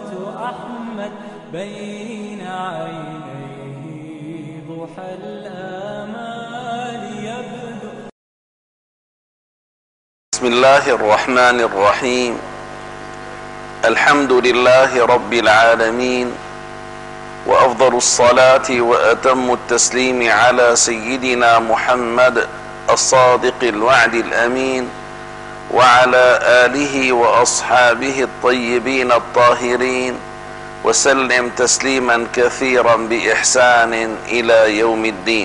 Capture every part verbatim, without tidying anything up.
أحمد بين عينيه ضحى الآمال يبدو. بسم الله الرحمن الرحيم. الحمد لله رب العالمين، وأفضل الصلاة وأتم التسليم على سيدنا محمد الصادق الوعد الأمين، وعلى آله وأصحابه الطيبين الطاهرين، وسلم تسليما كثيرا بإحسان إلى يوم الدين.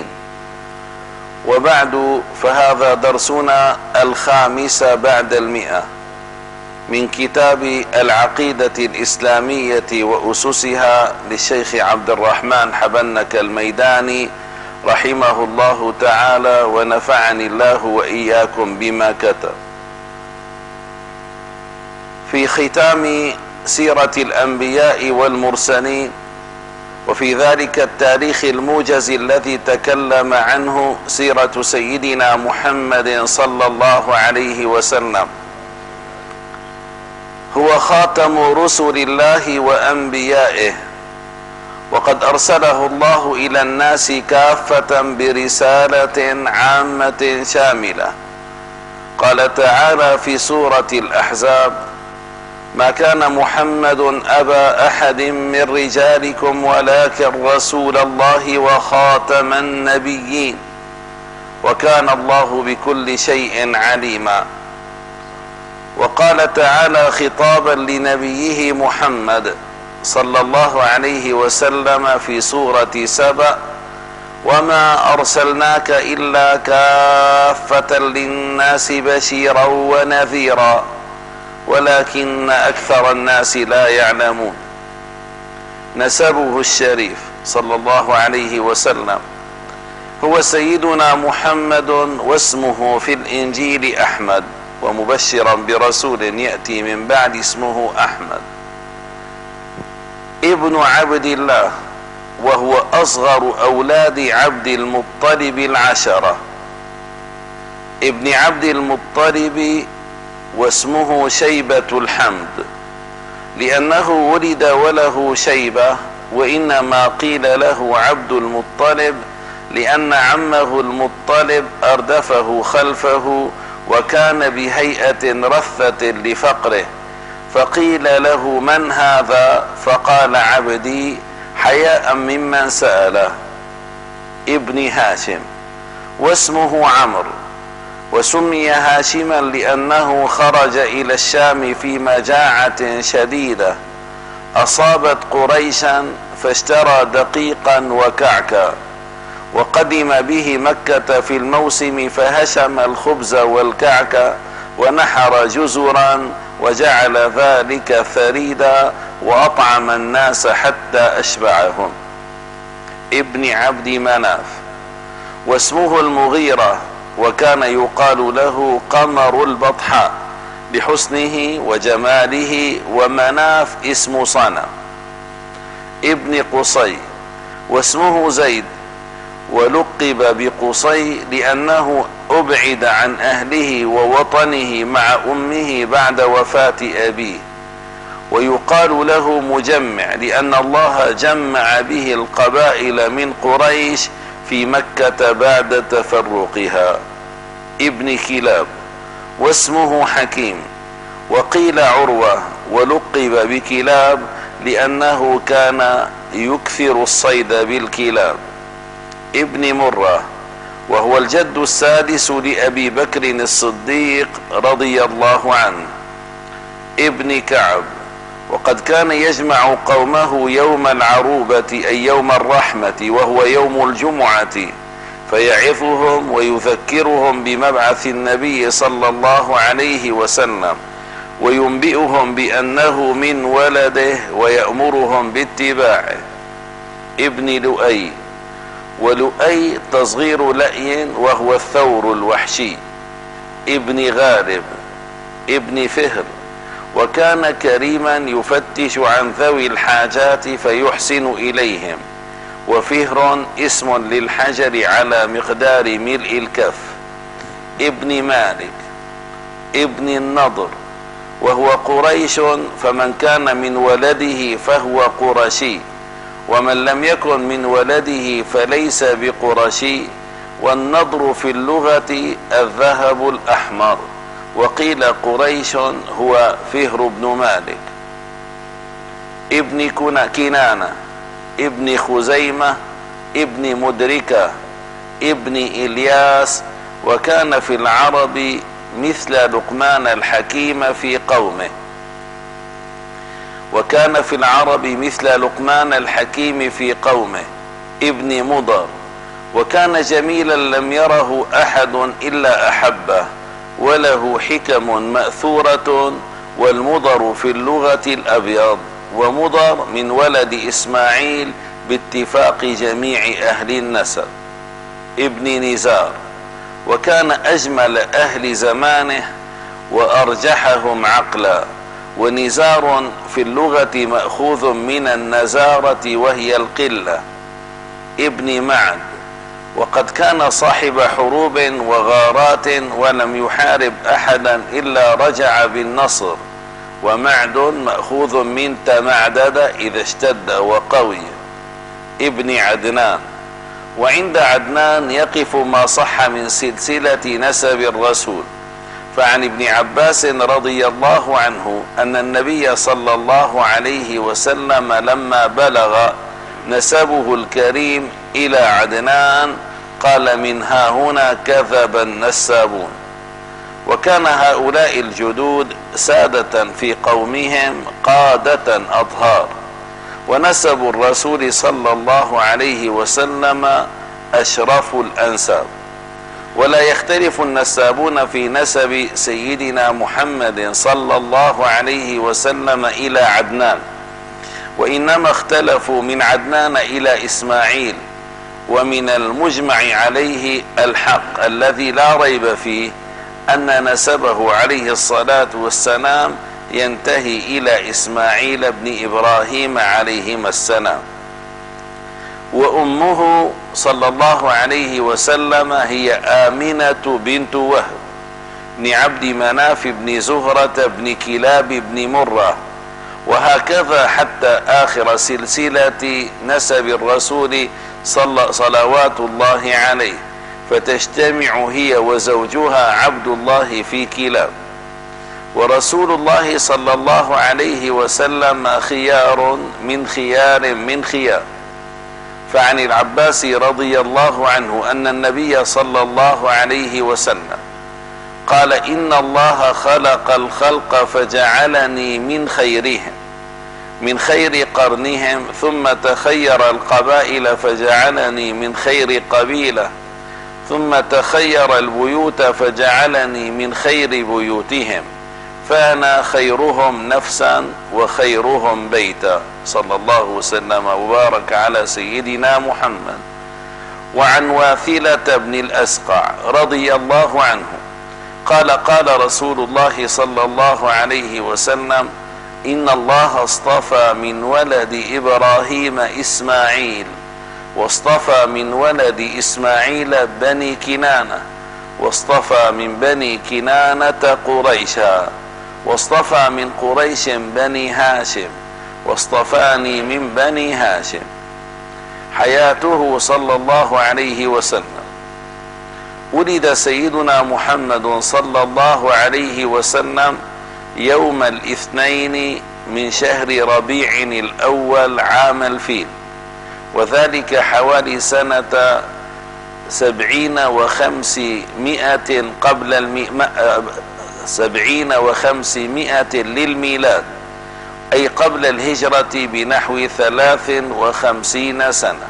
وبعد، فهذا درسنا الخامس بعد المئة من كتاب العقيدة الإسلامية وأسسها للشيخ عبد الرحمن حبنك الميداني رحمه الله تعالى، ونفعني الله وإياكم بما كتب. في ختام سيرة الأنبياء والمرسلين، وفي ذلك التاريخ الموجز الذي تكلم عنه سيرة سيدنا محمد صلى الله عليه وسلم، هو خاتم رسل الله وأنبيائه، وقد أرسله الله إلى الناس كافة برسالة عامة شاملة. قال تعالى في سورة الأحزاب: ما كان محمد أبا أحد من رجالكم ولكن رسول الله وخاتم النبيين وكان الله بكل شيء عليما. وقال تعالى خطابا لنبيه محمد صلى الله عليه وسلم في سورة سبأ: وما أرسلناك إلا كافة للناس بشيرا ونذيرا ولكن أكثر الناس لا يعلمون. نسبه الشريف صلى الله عليه وسلم هو سيدنا محمد، واسمه في الإنجيل أحمد، ومبشرا برسول يأتي من بعد اسمه أحمد، ابن عبد الله، وهو أصغر أولاد عبد المطلب العشرة. ابن عبد المطلب، واسمه شيبة الحمد، لأنه ولد وله شيبة، وإنما قيل له عبد المطلب لأن عمه المطلب أردفه خلفه، وكان بهيئة رثة لفقره، فقيل له: من هذا؟ فقال: عبدي، حياء ممن سأله. ابن هاشم، واسمه عمرو، وسمي هاشما لأنه خرج إلى الشام في مجاعة شديدة أصابت قريشا، فاشترى دقيقا وكعكا، وقدم به مكة في الموسم، فهشم الخبز والكعك ونحر جزرا، وجعل ذلك ثريدا، وأطعم الناس حتى أشبعهم. ابن عبد مناف، واسمه المغيرة، وكان يقال له قمر البطحاء بحسنه وجماله، ومناف اسم صنم. ابن قصي، واسمه زيد، ولقب بقصي لأنه أبعد عن أهله ووطنه مع أمه بعد وفاة أبيه، ويقال له مجمع لأن الله جمع به القبائل من قريش في مكة بعد تفرقها. ابن كلاب، واسمه حكيم، وقيل عروة، ولقب بكلاب لأنه كان يكثر الصيد بالكلاب. ابن مرة، وهو الجد السادس لأبي بكر الصديق رضي الله عنه. ابن كعب، وقد كان يجمع قومه يوم العروبة أي يوم الرحمة، وهو يوم الجمعة، فيعظهم ويذكرهم بمبعث النبي صلى الله عليه وسلم، وينبئهم بأنه من ولده، ويأمرهم باتباعه. ابن لؤي، ولؤي تصغير لأي، وهو الثور الوحشي. ابن غالب، ابن فهر، وكان كريما يفتش عن ذوي الحاجات فيحسن إليهم. وفهر اسم للحجر على مقدار ملء الكف. ابن مالك، ابن النضر، وهو قريش، فمن كان من ولده فهو قرشي، ومن لم يكن من ولده فليس بقرشي. والنضر في اللغة الذهب الأحمر. وقيل قريش هو فهر بن مالك ابن كنانة ابن خزيمة ابن مدركة ابن إلياس. وكان في العرب مثل لقمان الحكيم في قومه وكان في العرب مثل لقمان الحكيم في قومه ابن مضر. وكان جميلا لم يره أحد إلا أحبه، وله حكم مأثورة. والمضر في اللغة الأبيض، ومضر من ولد إسماعيل باتفاق جميع أهل النسب ابن نزار. وكان أجمل أهل زمانه وأرجحهم عقلا. ونزار في اللغة مأخوذ من النزارة وهي القلة ابن معد. وقد كان صاحب حروب وغارات، ولم يحارب أحدا إلا رجع بالنصر. ومعد مأخوذ من تمعدد إذا اشتد وقوي ابن عدنان. وعند عدنان يقف ما صح من سلسلة نسب الرسول. فعن ابن عباس رضي الله عنه أن النبي صلى الله عليه وسلم لما بلغ نسبه الكريم إلى عدنان قال: من ها هنا كذب النسابون. وكان هؤلاء الجدود سادة في قومهم قادة أطهار. ونسب الرسول صلى الله عليه وسلم أشرف الأنساب. ولا يختلف النسابون في نسب سيدنا محمد صلى الله عليه وسلم إلى عدنان، وإنما اختلفوا من عدنان إلى إسماعيل. ومن المجمع عليه الحق الذي لا ريب فيه أن نسبه عليه الصلاة والسلام ينتهي إلى إسماعيل بن إبراهيم عليهما السلام. وأمه صلى الله عليه وسلم هي آمنة بنت وهب بن عبد مناف بن زهرة بن كلاب بن مرة. وهكذا حتى آخر سلسلة نسب الرسول صلى صلوات الله عليه، فتجتمع هي وزوجها عبد الله في كلاب. ورسول الله صلى الله عليه وسلم خيار من خيار من خيار. فعن العباس رضي الله عنه أن النبي صلى الله عليه وسلم قال: إن الله خلق الخلق فجعلني من خيرهم من خير قرنهم، ثم تخير القبائل فجعلني من خير قبيلة، ثم تخير البيوت فجعلني من خير بيوتهم، فأنا خيرهم نفسا وخيرهم بيتا. صلى الله وسلم وبارك على سيدنا محمد. وعن واثلة بن الأسقع رضي الله عنه قال: قال رسول الله صلى الله عليه وسلم: إن الله اصطفى من ولد إبراهيم إسماعيل، واصطفى من ولد إسماعيل بني كنانة، واصطفى من بني كنانة قريشا، واصطفى من قريش بني هاشم، واصطفاني من بني هاشم. حياته صلى الله عليه وسلم. ولد سيدنا محمد صلى الله عليه وسلم يوم الاثنين من شهر ربيع الأول عام الفيل، وذلك حوالي سنة سبعين وخمسمائة قبل المئة سبعين وخمسمائة للميلاد، أي قبل الهجرة بنحو ثلاث وخمسين سنة.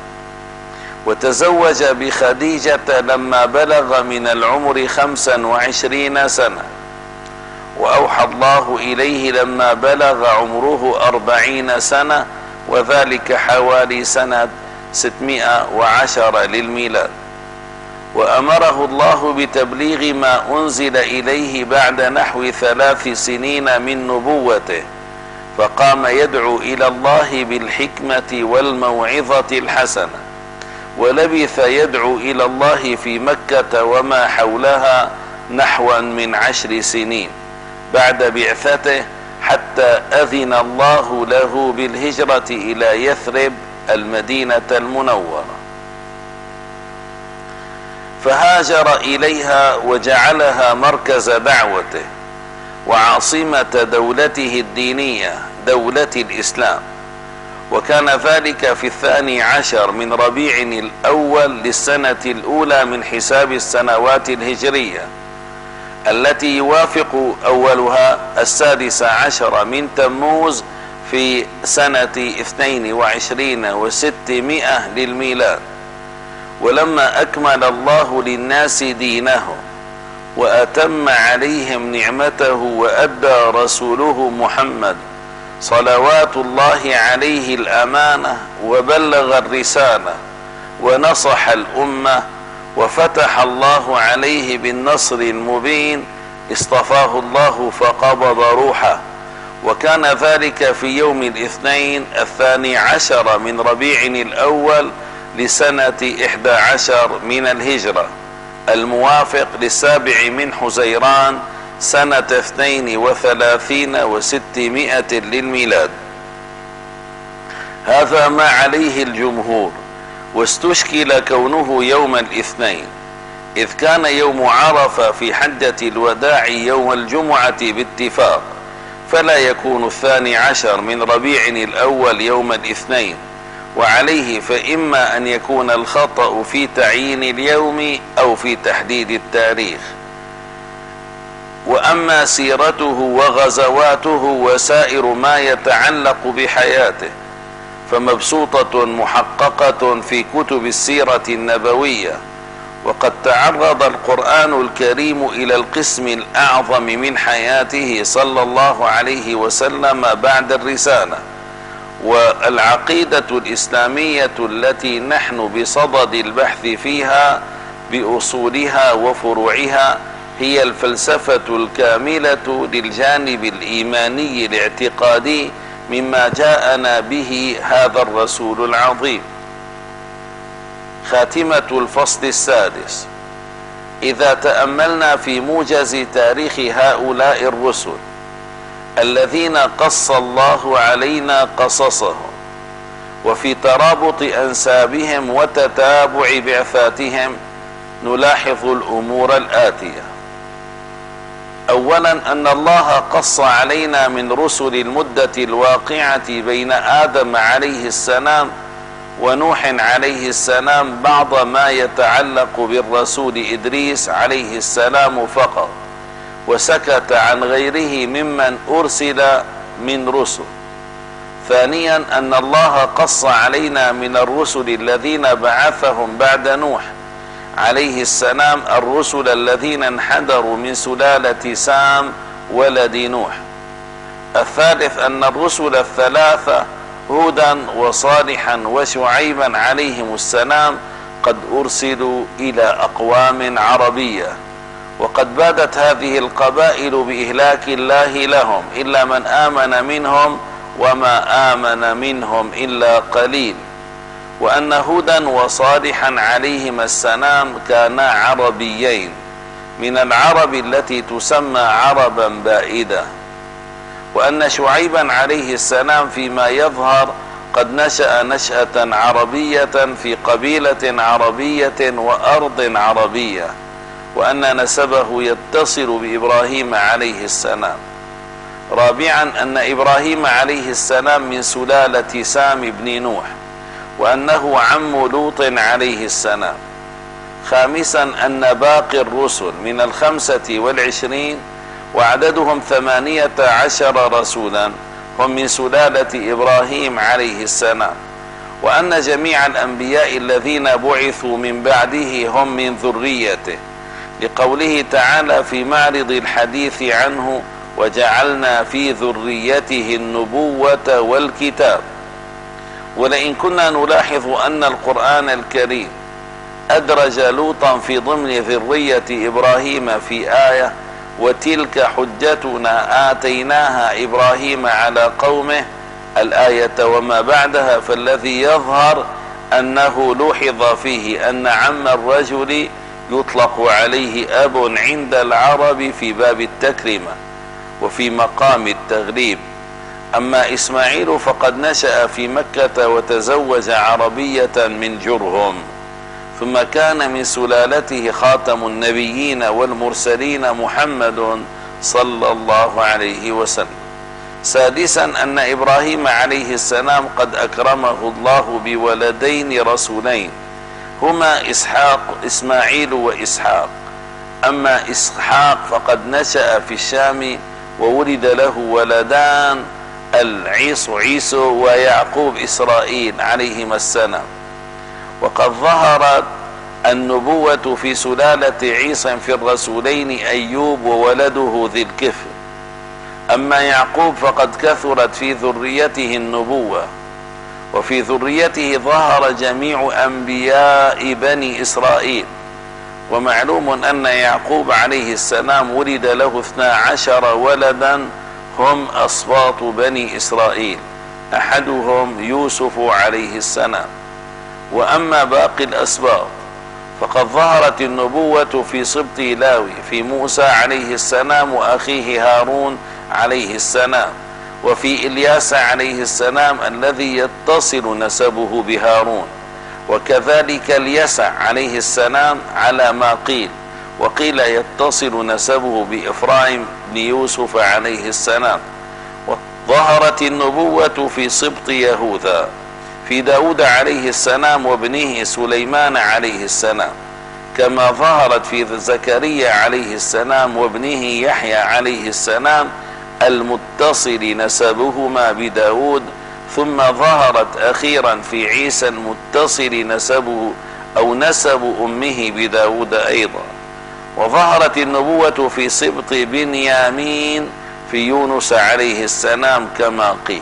وتزوج بخديجة لما بلغ من العمر خمسا وعشرين سنة، وأوحى الله إليه لما بلغ عمره أربعين سنة، وذلك حوالي سنة ستمائة وعشرة للميلاد. وأمره الله بتبليغ ما أنزل إليه بعد نحو ثلاث سنين من نبوته، فقام يدعو إلى الله بالحكمة والموعظة الحسنة، ولبث يدعو إلى الله في مكة وما حولها نحوا من عشر سنين، بعد بعثته حتى أذن الله له بالهجرة إلى يثرب المدينة المنورة، فهاجر إليها وجعلها مركز دعوته وعاصمة دولته الدينية دولة الإسلام. وكان ذلك في الثاني عشر من ربيع الأول للسنة الأولى من حساب السنوات الهجرية، التي يوافق أولها السادس عشر من تموز في سنة اثنين وعشرين وستمائة للميلاد. ولما أكمل الله للناس دينهم وأتم عليهم نعمته وأدى رسوله محمد صلوات الله عليه الأمانة وبلغ الرسالة ونصح الأمة وفتح الله عليه بالنصر المبين، اصطفاه الله فقبض روحه. وكان ذلك في يوم الاثنين الثاني عشر من ربيع الأول لسنة إحدى عشر من الهجرة، الموافق للسابع من حزيران سنة اثنين وثلاثين وستمائة للميلاد. هذا ما عليه الجمهور، واستشكل كونه يوم الاثنين، إذ كان يوم عرفة في حجة الوداع يوم الجمعة باتفاق، فلا يكون الثاني عشر من ربيع الأول يوم الاثنين. وعليه فإما أن يكون الخطأ في تعيين اليوم أو في تحديد التاريخ. وأما سيرته وغزواته وسائر ما يتعلق بحياته فمبسوطة محققة في كتب السيرة النبوية. وقد تعرض القرآن الكريم إلى القسم الأعظم من حياته صلى الله عليه وسلم بعد الرسالة. والعقيدة الإسلامية التي نحن بصدد البحث فيها بأصولها وفروعها هي الفلسفة الكاملة للجانب الإيماني الاعتقادي مما جاءنا به هذا الرسول العظيم. خاتمة الفصل السادس. إذا تأملنا في موجز تاريخ هؤلاء الرسل الذين قص الله علينا قصصهم، وفي ترابط أنسابهم وتتابع بعثاتهم، نلاحظ الأمور الآتية. أولا أن الله قص علينا من رسل المدة الواقعة بين آدم عليه السلام ونوح عليه السلام بعض ما يتعلق بالرسول إدريس عليه السلام فقط، وسكت عن غيره ممن أرسل من رسل. ثانيا أن الله قص علينا من الرسل الذين بعثهم بعد نوح عليه السلام الرسل الذين انحدروا من سلالة سام ولد نوح. الثالث أن الرسل الثلاثة هودا وصالحا وشعيبا عليهم السلام قد أرسلوا إلى أقوام عربية، وقد بادت هذه القبائل بإهلاك الله لهم إلا من آمن منهم وما آمن منهم إلا قليل. وأن هودا وصالحا عليهما السلام كانا عربيين من العرب التي تسمى عربا بائدة. وأن شعيبا عليه السلام فيما يظهر قد نشأ نشأة عربية في قبيلة عربية وأرض عربية، وأن نسبه يتصل بإبراهيم عليه السلام. رابعا أن إبراهيم عليه السلام من سلالة سام بن نوح، وأنه عم لوط عليه السلام. خامسا أن باقي الرسل من الخمسة والعشرين وعددهم ثمانية عشر رسولا هم من سلالة إبراهيم عليه السلام، وأن جميع الأنبياء الذين بعثوا من بعده هم من ذريته، لقوله تعالى في معرض الحديث عنه: وجعلنا في ذريته النبوة والكتاب. ولئن كنا نلاحظ أن القرآن الكريم أدرج لوطا في ضمن ذرية إبراهيم في آية: وتلك حجتنا آتيناها إبراهيم على قومه، الآية وما بعدها، فالذي يظهر أنه لوحظ فيه أن عم الرجل يطلق عليه أب عند العرب في باب التكريمة، وفي مقام التغليب. أما إسماعيل فقد نشأ في مكة وتزوج عربية من جرهم، ثم كان من سلالته خاتم النبيين والمرسلين محمد صلى الله عليه وسلم. سادسا أن إبراهيم عليه السلام قد أكرمه الله بولدين رسولين هما إسحاق إسماعيل وإسحاق. أما إسحاق فقد نشأ في الشام وولد له ولدان العيسو عيسو ويعقوب إسرائيل عليهما السلام. وقد ظهرت النبوة في سلالة عيسى في الرسولين أيوب وولده ذي الكفل. أما يعقوب فقد كثرت في ذريته النبوة، وفي ذريته ظهر جميع أنبياء بني إسرائيل. ومعلوم أن يعقوب عليه السلام ولد له اثنا عشر ولدا هم أصباط بني إسرائيل، أحدهم يوسف عليه السلام. وأما باقي الأسباط فقد ظهرت النبوة في سبط لاوي في موسى عليه السلام وأخيه هارون عليه السلام، وفي إلياس عليه السلام الذي يتصل نسبه بهارون، وكذلك اليسع عليه السلام على ما قيل، وقيل يتصل نسبه بإفرايم بن يوسف عليه السلام. وظهرت النبوة في سبط يهوذا في داود عليه السلام وابنه سليمان عليه السلام، كما ظهرت في زكريا عليه السلام وابنه يحيى عليه السلام المتصل نسبهما بداود، ثم ظهرت أخيرا في عيسى المتصل نسبه أو نسب أمه بداود أيضا. وظهرت النبوة في سبط بنيامين في يونس عليه السلام كما قيل.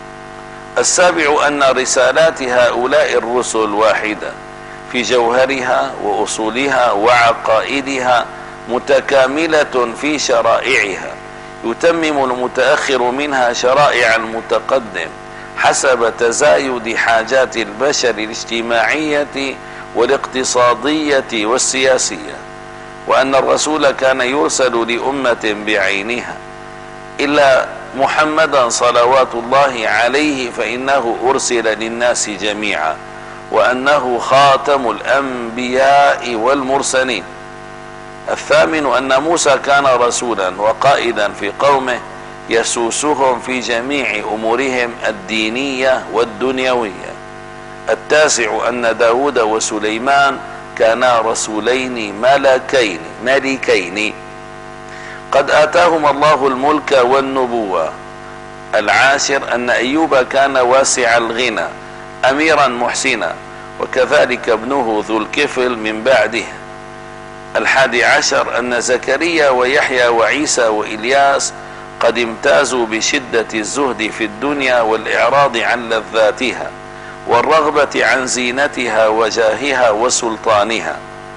السابع أن رسالات هؤلاء الرسل واحدة في جوهرها وأصولها وعقائدها، متكاملة في شرائعها، يتمم المتأخر منها شرائع المتقدم حسب تزايد حاجات البشر الاجتماعية والاقتصادية والسياسية. وأن الرسول كان يرسل لأمة بعينها، إلا محمدا صلوات الله عليه فإنه أرسل للناس جميعا، وأنه خاتم الأنبياء والمرسلين. الثامن أن موسى كان رسولا وقائدا في قومه يسوسهم في جميع أمورهم الدينية والدنيوية. التاسع أن داود وسليمان كانا رسولين ملكين ملكين قد آتاهما الله الملك والنبوة. العاشر أن أيوب كان واسع الغنى أميرا محسنا، وكذلك ابنه ذو الكفل من بعده. الحادي عشر أن زكريا ويحيى وعيسى وإلياس قد امتازوا بشدة الزهد في الدنيا والإعراض عن لذاتها والرغبة عن زينتها وجاهها وسلطانها.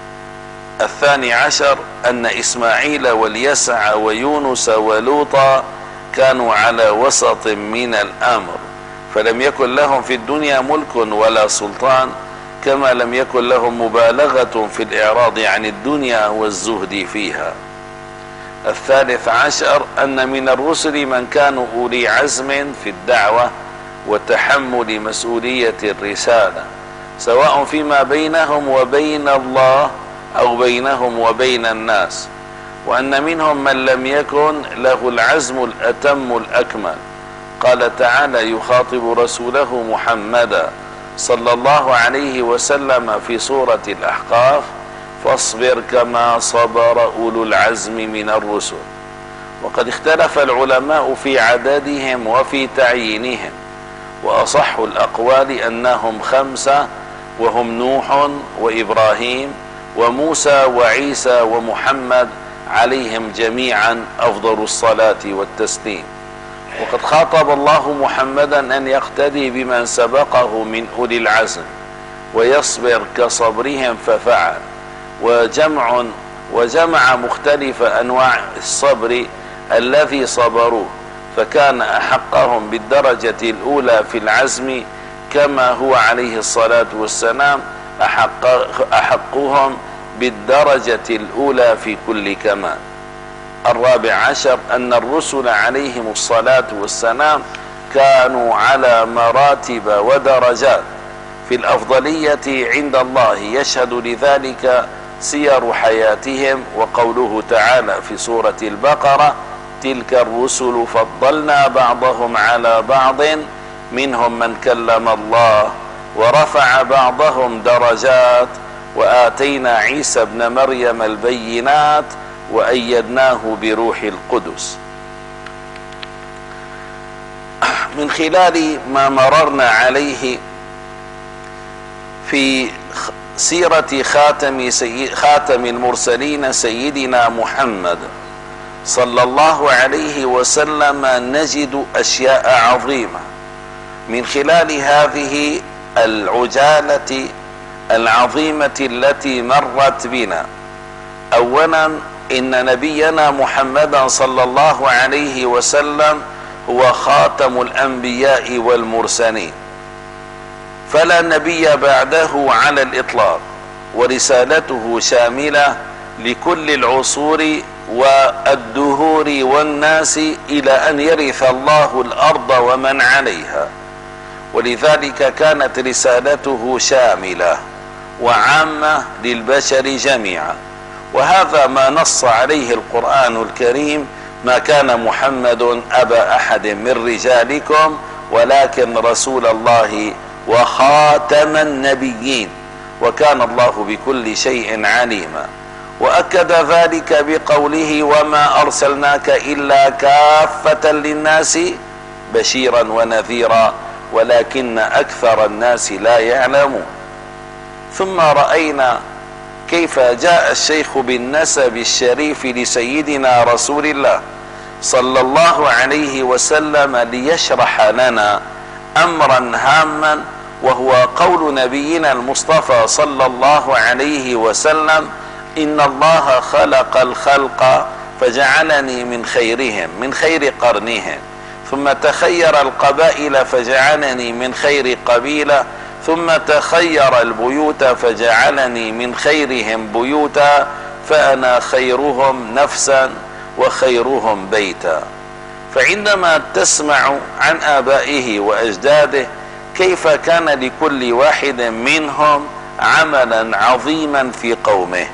الثاني عشر أن إسماعيل واليسع ويونس ولوطا كانوا على وسط من الأمر، فلم يكن لهم في الدنيا ملك ولا سلطان، كما لم يكن لهم مبالغة في الإعراض عن الدنيا والزهد فيها. الثالث عشر أن من الرسل من كانوا أولي عزم في الدعوة وتحمل مسؤولية الرسالة، سواء فيما بينهم وبين الله أو بينهم وبين الناس، وأن منهم من لم يكن له العزم الأتم الأكمل. قال تعالى يخاطب رسوله محمدا صلى الله عليه وسلم في سورة الأحقاف: فاصبر كما صبر أولو العزم من الرسل. وقد اختلف العلماء في عددهم وفي تعيينهم، وأصح الأقوال أنهم خمسة، وهم نوح وإبراهيم وموسى وعيسى ومحمد عليهم جميعا أفضل الصلاة والتسليم. وقد خاطب الله محمدا أن يقتدي بمن سبقه من أولي العزم ويصبر كصبرهم، ففعل. وجمع وجمع مختلف أنواع الصبر الذي صبروه، فكان أحقهم بالدرجة الأولى في العزم كما هو عليه الصلاة والسلام أحق أحقهم بالدرجة الأولى في كل كمال. الرابع عشر أن الرسل عليهم الصلاة والسلام كانوا على مراتب ودرجات في الأفضلية عند الله، يشهد لذلك سير حياتهم، وقوله تعالى في سورة البقرة: تلك الرسل فضلنا بعضهم على بعض منهم من كلم الله ورفع بعضهم درجات وآتينا عيسى ابن مريم البينات وأيدناه بروح القدس. من خلال ما مررنا عليه في سيرة خاتم, سي... خاتم المرسلين سيدنا محمد صلى الله عليه وسلم نجد أشياء عظيمة. من خلال هذه العجالة العظيمة التي مرت بنا، أولا إن نبينا محمدا صلى الله عليه وسلم هو خاتم الأنبياء والمرسلين، فلا نبي بعده على الإطلاق، ورسالته شاملة لكل العصور والدهور والناس إلى أن يرث الله الأرض ومن عليها، ولذلك كانت رسالته شاملة وعامة للبشر جميعا. وهذا ما نص عليه القرآن الكريم: ما كان محمد أبا أحد من رجالكم ولكن رسول الله وخاتم النبيين وكان الله بكل شيء عليما. وأكد ذلك بقوله: وما أرسلناك إلا كافة للناس بشيرا ونذيرا ولكن أكثر الناس لا يعلمون. ثم رأينا كيف جاء الشيخ بالنسب الشريف لسيدنا رسول الله صلى الله عليه وسلم ليشرح لنا أمرا هاما، وهو قول نبينا المصطفى صلى الله عليه وسلم: إن الله خلق الخلق فجعلني من خيرهم، من خير قرنهم، ثم تخير القبائل فجعلني من خير قبيلة، ثم تخير البيوت فجعلني من خيرهم بيوتا، فأنا خيرهم نفسا وخيرهم بيتا. فعندما تسمع عن آبائه وأجداده كيف كان لكل واحد منهم عملا عظيما في قومه،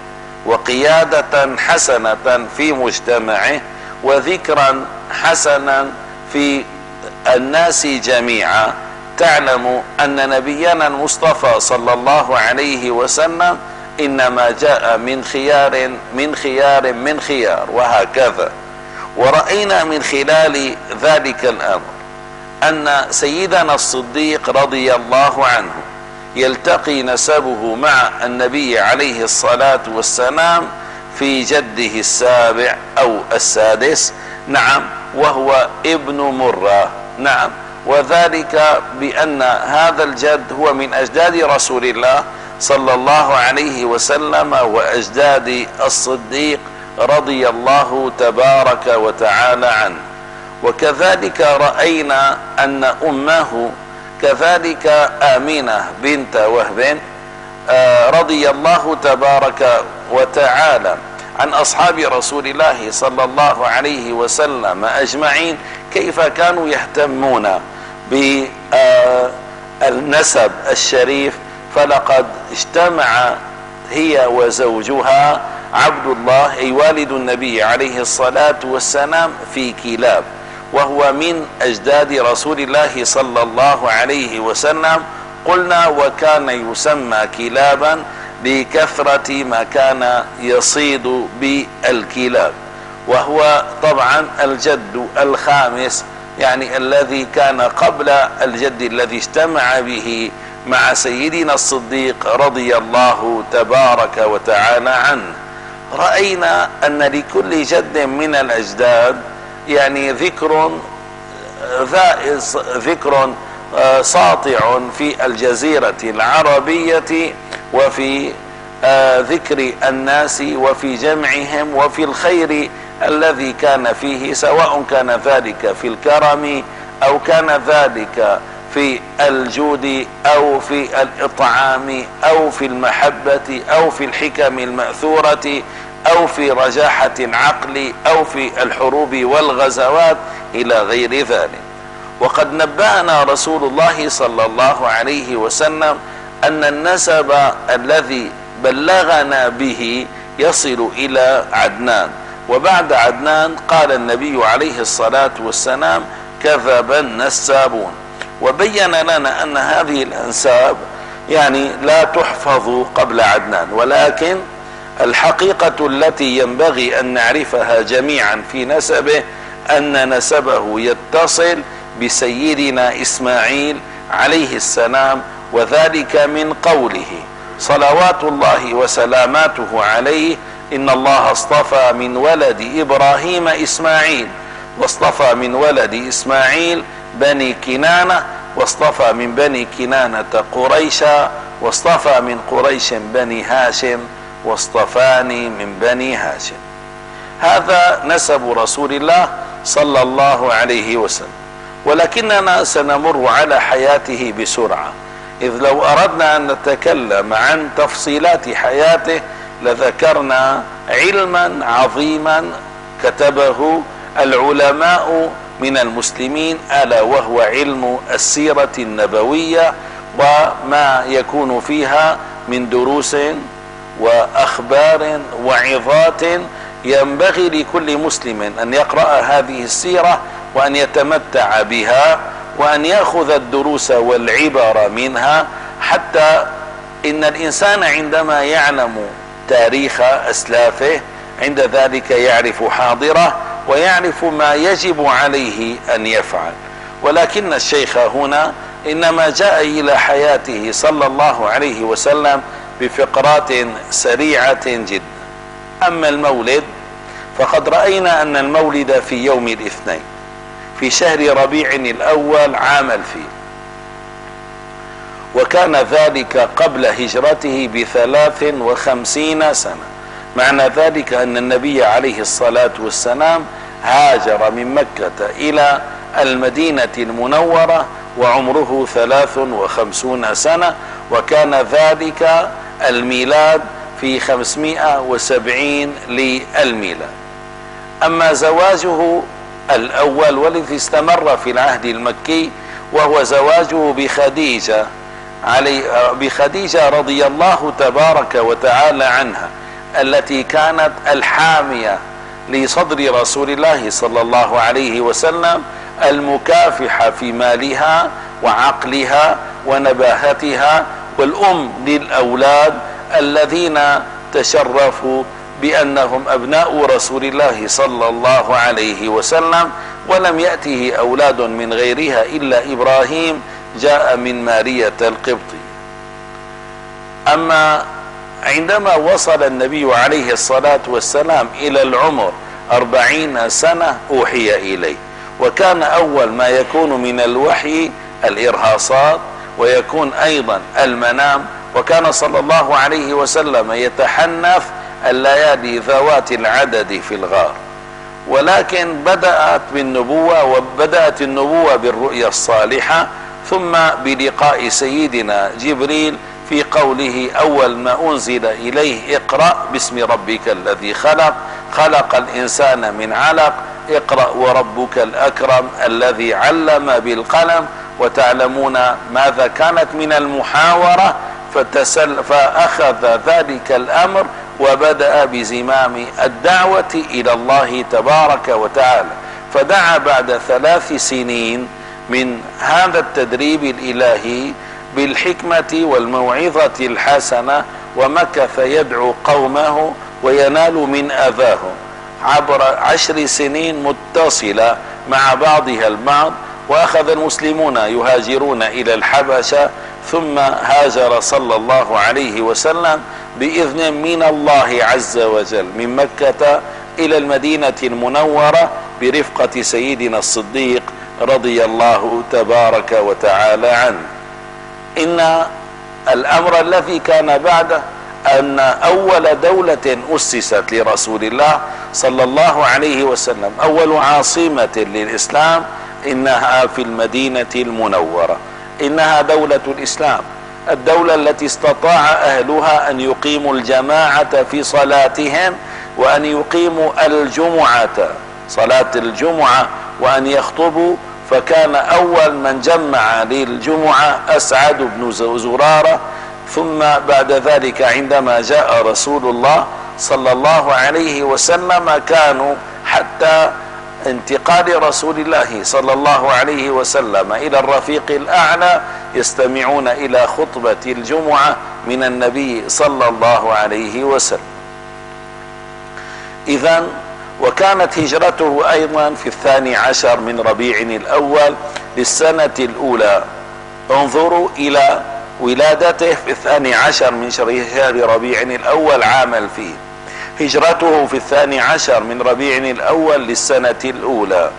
وقيادة حسنة في مجتمعه، وذكرا حسنا في الناس جميعا، تعلم أن نبينا المصطفى صلى الله عليه وسلم إنما جاء من خيار من خيار من خيار، وهكذا. ورأينا من خلال ذلك الأمر أن سيدنا الصديق رضي الله عنه يلتقي نسبه مع النبي عليه الصلاة والسلام في جده السابع أو السادس، نعم، وهو ابن مرة، نعم، وذلك بأن هذا الجد هو من أجداد رسول الله صلى الله عليه وسلم وأجداد الصديق رضي الله تبارك وتعالى عنه. وكذلك رأينا أن أمه كذلك آمنة بنت وهب رضي الله تبارك وتعالى عن أصحاب رسول الله صلى الله عليه وسلم أجمعين كيف كانوا يهتمون بالنسب الشريف. فلقد اجتمع هي وزوجها عبد الله أي والد النبي عليه الصلاة والسلام في كلاب، وهو من أجداد رسول الله صلى الله عليه وسلم. قلنا وكان يسمى كلابا لكثرة ما كان يصيد بالكلاب، وهو طبعا الجد الخامس، يعني الذي كان قبل الجد الذي اجتمع به مع سيدنا الصديق رضي الله تبارك وتعالى عنه. رأينا أن لكل جد من الأجداد يعني ذكر ذكر ساطع في الجزيرة العربية، وفي ذكر الناس وفي جمعهم وفي الخير الذي كان فيه، سواء كان ذلك في الكرم أو كان ذلك في الجود أو في الإطعام أو في المحبة أو في الحكم المأثورة أو في رجاحة العقل أو في الحروب والغزوات إلى غير ذلك. وقد نبهنا رسول الله صلى الله عليه وسلم أن النسب الذي بلغنا به يصل إلى عدنان، وبعد عدنان قال النبي عليه الصلاة والسلام: كذب النسابون. وبين لنا أن هذه الأنساب يعني لا تحفظ قبل عدنان، ولكن الحقيقة التي ينبغي أن نعرفها جميعا في نسبه أن نسبه يتصل بسيدنا إسماعيل عليه السلام، وذلك من قوله صلوات الله وسلاماته عليه: إن الله اصطفى من ولد إبراهيم إسماعيل، واصطفى من ولد إسماعيل بني كنانة، واصطفى من بني كنانة قريشا، واصطفى من قريش بني هاشم، واصطفاني من بني هاشم. هذا نسب رسول الله صلى الله عليه وسلم، ولكننا سنمر على حياته بسرعة، إذ لو أردنا أن نتكلم عن تفصيلات حياته لذكرنا علما عظيما كتبه العلماء من المسلمين، ألا وهو علم السيرة النبوية، وما يكون فيها من دروس وأخبار وعظات ينبغي لكل مسلم أن يقرأ هذه السيرة وأن يتمتع بها وأن يأخذ الدروس والعبر منها، حتى إن الإنسان عندما يعلم تاريخ أسلافه عند ذلك يعرف حاضره ويعرف ما يجب عليه أن يفعل. ولكن الشيخ هنا إنما جاء إلى حياته صلى الله عليه وسلم بفقرات سريعة جدا. أما المولد فقد رأينا أن المولد في يوم الاثنين في شهر ربيع الأول عام الفيل، وكان ذلك قبل هجرته بثلاث وخمسين سنة. معنى ذلك أن النبي عليه الصلاة والسلام هاجر من مكة إلى المدينة المنورة وعمره ثلاث وخمسون سنة، وكان ذلك الميلاد في خمسمائة وسبعين للميلاد. أما زواجه الأول والذي استمر في العهد المكي وهو زواجه بخديجة علي بخديجة رضي الله تبارك وتعالى عنها، التي كانت الحامية لصدر رسول الله صلى الله عليه وسلم، المكافحة في مالها وعقلها ونباهتها، والأم للأولاد الذين تشرفوا بأنهم أبناء رسول الله صلى الله عليه وسلم، ولم يأته أولاد من غيرها إلا إبراهيم جاء من مارية القبطي. أما عندما وصل النبي عليه الصلاة والسلام إلى العمر أربعين سنة أوحي إليه، وكان أول ما يكون من الوحي الإرهاصات، ويكون أيضا المنام، وكان صلى الله عليه وسلم يتحنث الليالي ذوات العدد في الغار. ولكن بدأت بالنبوة وبدأت النبوة بالرؤيا الصالحة، ثم بلقاء سيدنا جبريل في قوله أول ما أنزل إليه: اقرأ باسم ربك الذي خلق، خلق الإنسان من علق، اقرأ وربك الأكرم الذي علم بالقلم. وتعلمون ماذا كانت من المحاورة، فتسل فأخذ ذلك الأمر وبدأ بزمام الدعوة إلى الله تبارك وتعالى، فدعا بعد ثلاث سنين من هذا التدريب الإلهي بالحكمة والموعظة الحسنة، ومكث يدعو قومه وينال من أذاهم عبر عشر سنين متصلة مع بعضها البعض. وأخذ المسلمون يهاجرون إلى الحبشة، ثم هاجر صلى الله عليه وسلم بإذن من الله عز وجل من مكة إلى المدينة المنورة برفقة سيدنا الصديق رضي الله تبارك وتعالى عنه. إن الأمر الذي كان بعده أن أول دولة أسست لرسول الله صلى الله عليه وسلم، أول عاصمة للإسلام، إنها في المدينة المنورة، إنها دولة الإسلام، الدولة التي استطاع أهلها أن يقيموا الجماعة في صلاتهم وأن يقيموا الجمعة صلاة الجمعة وأن يخطبوا. فكان أول من جمع للجمعة أسعد بن زرارة، ثم بعد ذلك عندما جاء رسول الله صلى الله عليه وسلم كانوا حتى انتقال رسول الله صلى الله عليه وسلم إلى الرفيق الأعلى يستمعون إلى خطبة الجمعة من النبي صلى الله عليه وسلم. إذن وكانت هجرته أيضا في الثاني عشر من ربيع الأول للسنة الأولى. انظروا إلى ولادته في الثاني عشر من شهر ربيع الأول عام الفيل، هجرته في الثاني عشر من ربيع الأول للسنة الأولى.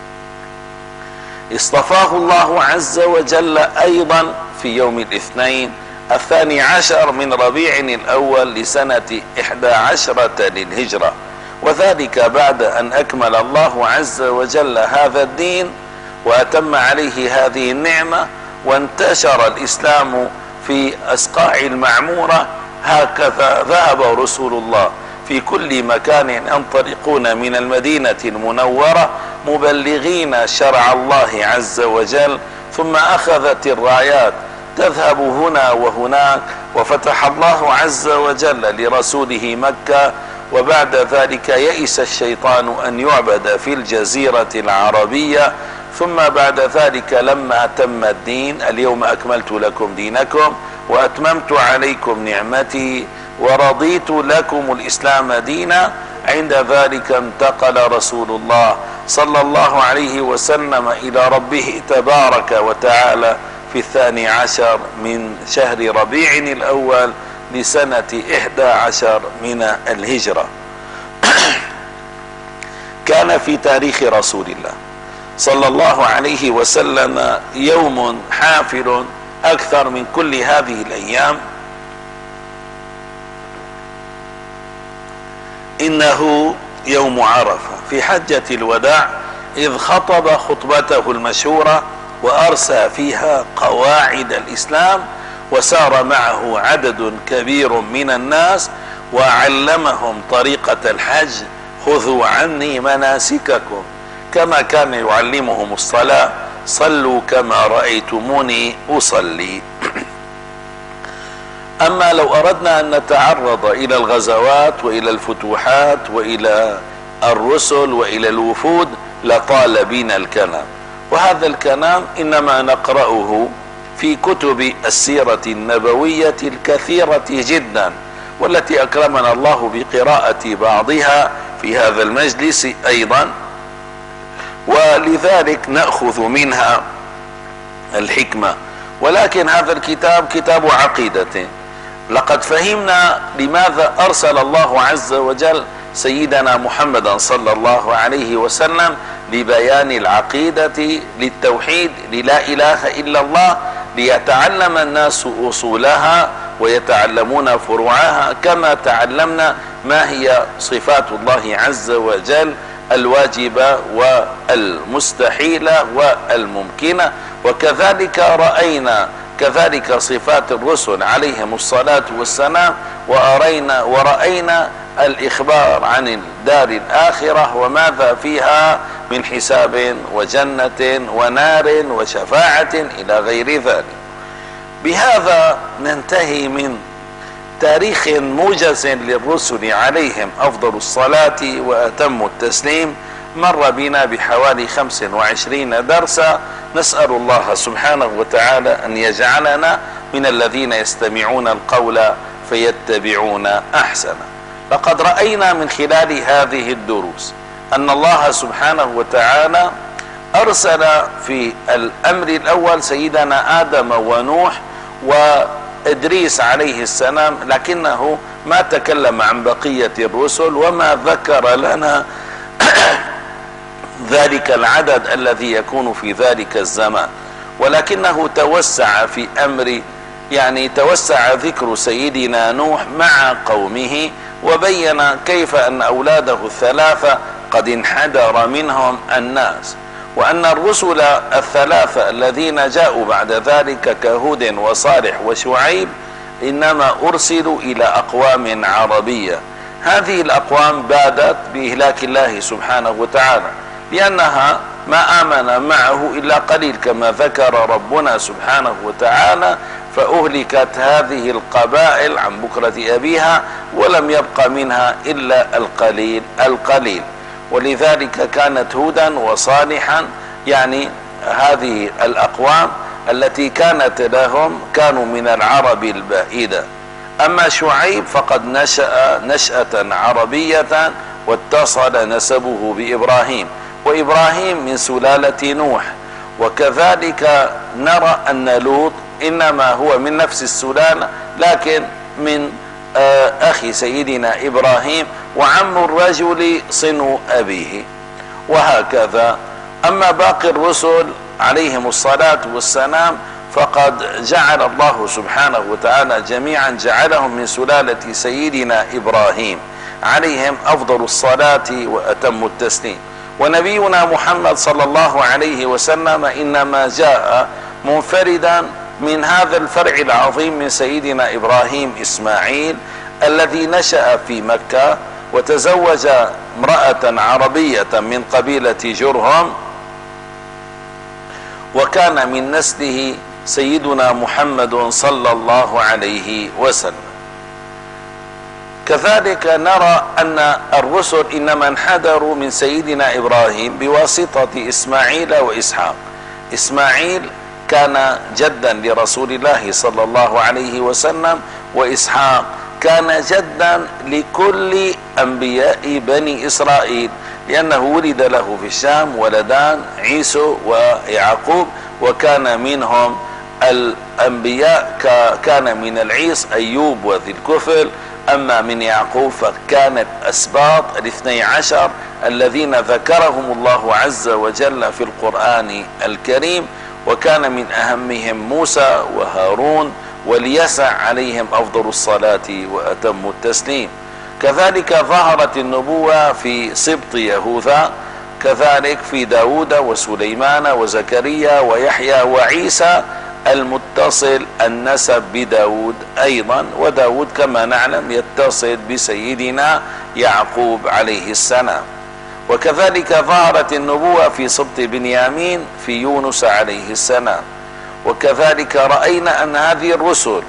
اصطفاه الله عز وجل أيضا في يوم الاثنين الثاني عشر من ربيع الأول لسنة إحدى عشرة للهجرة، وذلك بعد أن أكمل الله عز وجل هذا الدين وأتم عليه هذه النعمة وانتشر الإسلام في أسقاع المعمورة. هكذا ذهب رسول الله في كل مكان ينطلقون من المدينة المنورة مبلغين شرع الله عز وجل، ثم أخذت الرايات تذهب هنا وهناك، وفتح الله عز وجل لرسوله مكة، وبعد ذلك يئس الشيطان أن يعبد في الجزيرة العربية. ثم بعد ذلك لما تم الدين اليوم أكملت لكم دينكم وأتممت عليكم نعمتي ورضيت لكم الإسلام دينا، عند ذلك انتقل رسول الله صلى الله عليه وسلم إلى ربه تبارك وتعالى في الثاني عشر من شهر ربيع الأول لسنة إحدى عشر من الهجرة. كان في تاريخ رسول الله صلى الله عليه وسلم يوم حافل أكثر من كل هذه الأيام، إنه يوم عرفة في حجة الوداع، إذ خطب خطبته المشهورة وأرسى فيها قواعد الإسلام، وسار معه عدد كبير من الناس وعلمهم طريقة الحج. خذوا عني مناسككم، كما كان يعلمهم الصلاة، صلوا كما رأيتموني أصلي. أما لو أردنا أن نتعرض إلى الغزوات وإلى الفتوحات وإلى الرسل وإلى الوفود لطال بنا الكلام، وهذا الكلام إنما نقرأه في كتب السيرة النبوية الكثيرة جدا، والتي أكرمنا الله بقراءة بعضها في هذا المجلس أيضا، ولذلك نأخذ منها الحكمة. ولكن هذا الكتاب كتاب عقيدة. لقد فهمنا لماذا أرسل الله عز وجل سيدنا محمدا صلى الله عليه وسلم لبيان العقيدة للتوحيد للا إله إلا الله، ليتعلم الناس أصولها ويتعلمون فروعها، كما تعلمنا ما هي صفات الله عز وجل الواجبة والمستحيلة والممكنة، وكذلك رأينا كذلك صفات الرسل عليهم الصلاة والسلام، وأرينا ورأينا الإخبار عن الدار الآخرة وماذا فيها من حساب وجنة ونار وشفاعة إلى غير ذلك. بهذا ننتهي من تاريخ موجز للرسل عليهم أفضل الصلاة وأتم التسليم، مر بنا بحوالي خمس وعشرين درسا. نسأل الله سبحانه وتعالى أن يجعلنا من الذين يستمعون القول فيتبعون أحسنه. لقد رأينا من خلال هذه الدروس أن الله سبحانه وتعالى أرسل في الأمر الأول سيدنا آدم ونوح وإدريس عليه السلام، لكنه ما تكلم عن بقية الرسل وما ذكر لنا ذلك العدد الذي يكون في ذلك الزمان، ولكنه توسع في أمر، يعني توسع ذكر سيدنا نوح مع قومه، وبين كيف أن أولاده الثلاثة قد انحدر منهم الناس، وأن الرسل الثلاثة الذين جاءوا بعد ذلك كهود وصالح وشعيب إنما أرسلوا إلى أقوام عربية، هذه الأقوام بادت بإهلاك الله سبحانه وتعالى، لأنها ما آمن معه إلا قليل، كما ذكر ربنا سبحانه وتعالى: فأهلكت هذه القبائل عن بكرة أبيها ولم يبق منها إلا القليل القليل. ولذلك كانت هودا وصالحا، يعني هذه الأقوام التي كانت لهم كانوا من العرب البائدة. أما شعيب فقد نشأ نشأة عربية واتصل نسبه بإبراهيم، وإبراهيم من سلالة نوح. وكذلك نرى أن لوط إنما هو من نفس السلالة، لكن من أخي سيدنا إبراهيم، وعم الرجل صنو أبيه، وهكذا. أما باقي الرسل عليهم الصلاة والسلام فقد جعل الله سبحانه وتعالى جميعا جعلهم من سلالة سيدنا إبراهيم عليهم أفضل الصلاة وأتم التسليم. ونبينا محمد صلى الله عليه وسلم إنما جاء منفردا من هذا الفرع العظيم من سيدنا إبراهيم إسماعيل، الذي نشأ في مكة وتزوج امرأة عربية من قبيلة جرهم، وكان من نسله سيدنا محمد صلى الله عليه وسلم. كذلك نرى أن الرسل إنما انحدروا من سيدنا إبراهيم بواسطة إسماعيل وإسحاق. إسماعيل كان جدا لرسول الله صلى الله عليه وسلم، وإسحاق كان جدا لكل أنبياء بني إسرائيل، لأنه ولد له في الشام ولدان عيسو ويعقوب، وكان منهم الأنبياء كان من العيس أيوب وذي الكفل. أما من يعقوب فكانت أسباط الاثني عشر الذين ذكرهم الله عز وجل في القرآن الكريم، وكان من أهمهم موسى وهارون واليسع عليهم أفضل الصلاة وأتم التسليم. كذلك ظهرت النبوة في سبط يهوذا، كذلك في داود وسليمان وزكريا ويحيى وعيسى المتصل النسب بداود أيضا، وداود كما نعلم يتصل بسيدنا يعقوب عليه السلام. وكذلك ظهرت النبوة في سبط بنيامين في يونس عليه السلام. وكذلك رأينا أن هذه الرسل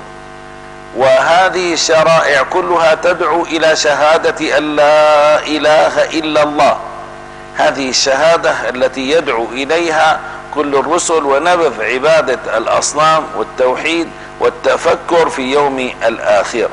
وهذه الشرائع كلها تدعو إلى شهادة أن لا إله إلا الله، هذه الشهادة التي يدعو إليها كل الرسل، ونبذ عبادة الأصنام والتوحيد والتفكر في يوم الآخرة.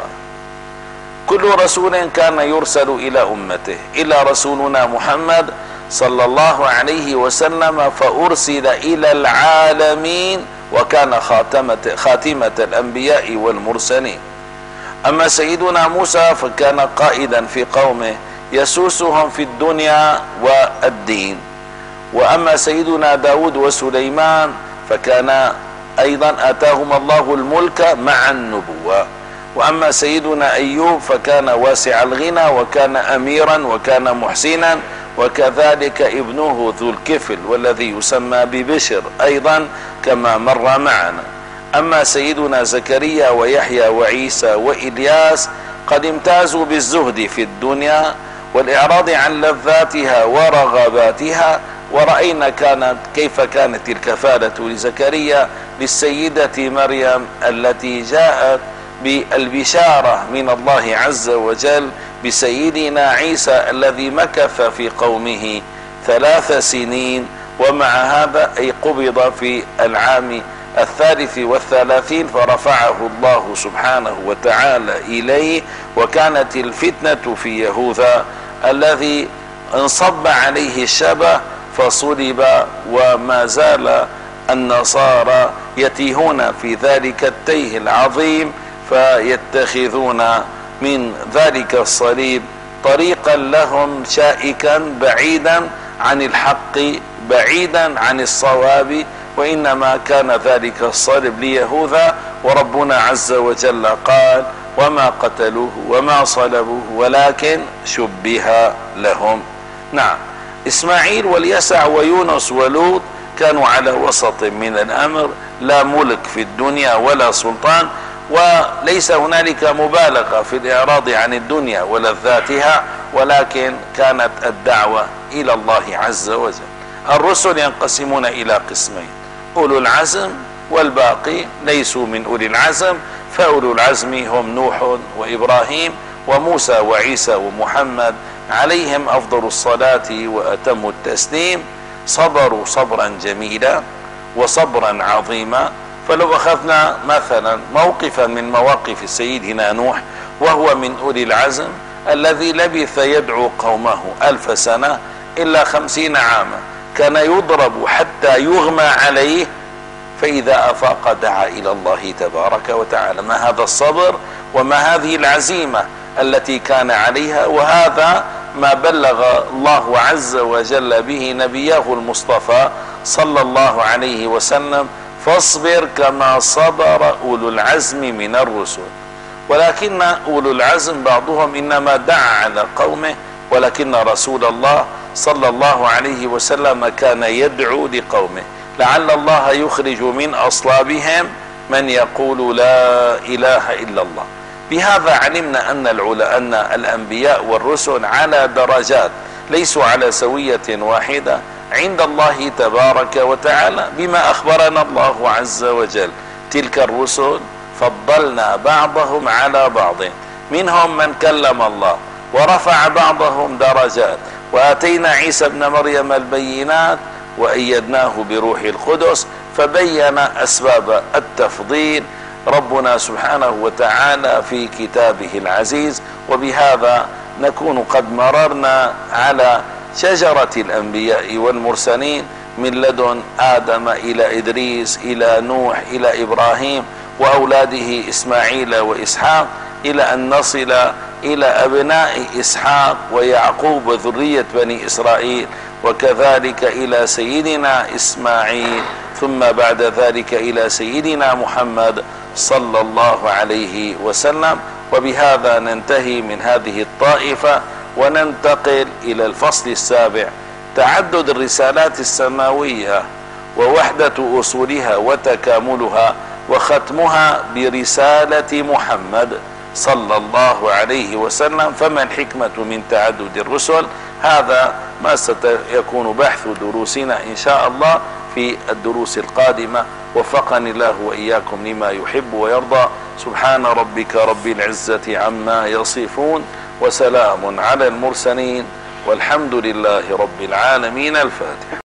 كل رسول كان يرسل إلى أمته إلى رسولنا محمد صلى الله عليه وسلم، فأرسل إلى العالمين وكان خاتمة, خاتمة الأنبياء والمرسلين. أما سيدنا موسى فكان قائدا في قومه يسوسهم في الدنيا والدين. وأما سيدنا داود وسليمان فكان أيضا آتاهم الله الملك مع النبوة. وأما سيدنا أيوب فكان واسع الغنى وكان أميرا وكان محسنا، وكذلك ابنه ذو الكفل والذي يسمى ببشر أيضا كما مر معنا. أما سيدنا زكريا ويحيى وعيسى وإلياس قد امتازوا بالزهد في الدنيا والإعراض عن لذاتها ورغباتها. ورأينا كانت كيف كانت الكفالة لزكريا للسيدة مريم التي جاءت بالبشارة من الله عز وجل بسيدنا عيسى الذي مكث في قومه ثلاث سنين، ومع هذا أي قبض في العام الثالث والثلاثين فرفعه الله سبحانه وتعالى إليه. وكانت الفتنة في يهوذا الذي انصب عليه الشبه فصلب، وما زال النصارى يتيهون في ذلك التيه العظيم، فيتخذون من ذلك الصليب طريقا لهم شائكا بعيدا عن الحق بعيدا عن الصواب، وإنما كان ذلك الصليب ليهوذا. وربنا عز وجل قال: وما قتلوه وما صلبوه ولكن شبه لهم. نعم، إسماعيل واليسع ويونس ولوط كانوا على وسط من الأمر، لا ملك في الدنيا ولا سلطان، وليس هنالك مبالغة في الإعراض عن الدنيا ولذاتها، ولكن كانت الدعوة إلى الله عز وجل. الرسل ينقسمون إلى قسمين: أولو العزم والباقي ليسوا من أولي العزم. فأولو العزم هم نوح وإبراهيم وموسى وعيسى ومحمد عليهم أفضل الصلاة وأتم التسليم. صبروا صبرا جميلا وصبرا عظيما. فلو أخذنا مثلا موقفا من مواقف سيدنا نوح، وهو من أولي العزم الذي لبث يدعو قومه ألف سنة إلا خمسين عاما، كان يضرب حتى يغمى عليه، فإذا أفاق دعا إلى الله تبارك وتعالى. ما هذا الصبر وما هذه العزيمة التي كان عليها؟ وهذا ما بلغ الله عز وجل به نبيه المصطفى صلى الله عليه وسلم: فاصبر كما صبر أولو العزم من الرسل. ولكن أولو العزم بعضهم إنما دعا على قومه، ولكن رسول الله صلى الله عليه وسلم كان يدعو لقومه، لعل الله يخرج من أصلابهم من يقول لا إله إلا الله. بهذا علمنا أن العلا أن الأنبياء والرسل على درجات، ليسوا على سوية واحدة عند الله تبارك وتعالى، بما أخبرنا الله عز وجل: تلك الرسل فضلنا بعضهم على بعض، منهم من كلم الله ورفع بعضهم درجات، وآتينا عيسى ابن مريم البينات وأيدناه بروح القدس. فبين أسباب التفضيل ربنا سبحانه وتعالى في كتابه العزيز. وبهذا نكون قد مررنا على شجرة الأنبياء والمرسلين من لدن آدم إلى إدريس إلى نوح إلى إبراهيم وأولاده إسماعيل وإسحاق، إلى أن نصل إلى أبناء إسحاق ويعقوب وذرية بني إسرائيل، وكذلك إلى سيدنا إسماعيل، ثم بعد ذلك إلى سيدنا محمد صلى الله عليه وسلم. وبهذا ننتهي من هذه الطائفة وننتقل إلى الفصل السابع: تعدد الرسالات السماوية ووحدة أصولها وتكاملها، وختمها برسالة محمد صلى الله عليه وسلم. فما الحكمة من تعدد الرسل؟ هذا ما سيكون بحث دروسنا إن شاء الله في الدروس القادمة. وفقني الله وإياكم لما يحب ويرضى. سبحان ربك رب العزة عما يصفون، وسلام على المرسلين، والحمد لله رب العالمين. الفاتحة.